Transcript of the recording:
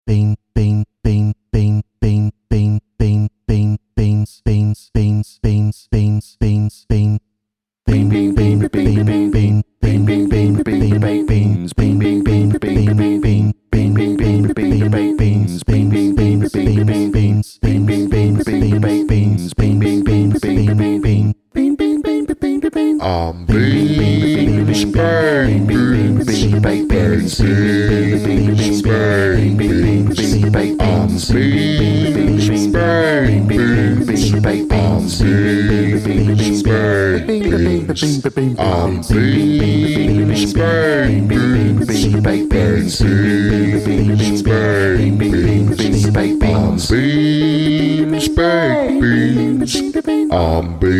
bean, bean, bean, bean, bean, bean, bean, bean, beans, beans, beans, beans, beans, beans, bean, bean, bean, bean, bean, bean, bean, bean, bean, bean, bean, beans, bean, bean, bean, bean, bean, bean, bean, bean, bean, bean, beans, bean, bean, bean, bean, beans, bean, bean, bean, bean, beans, bean, bean, bean, bean, bean, bean. I'm beans, bang, beans, baked beans, beans, bang, beans, I'm beans, bang, beans, baked beans, I'm beans, bang, beans, I'm beans, bang, beans, baked beans, beans, bang, beans, baked beans, beans, baked beans, I'm beans.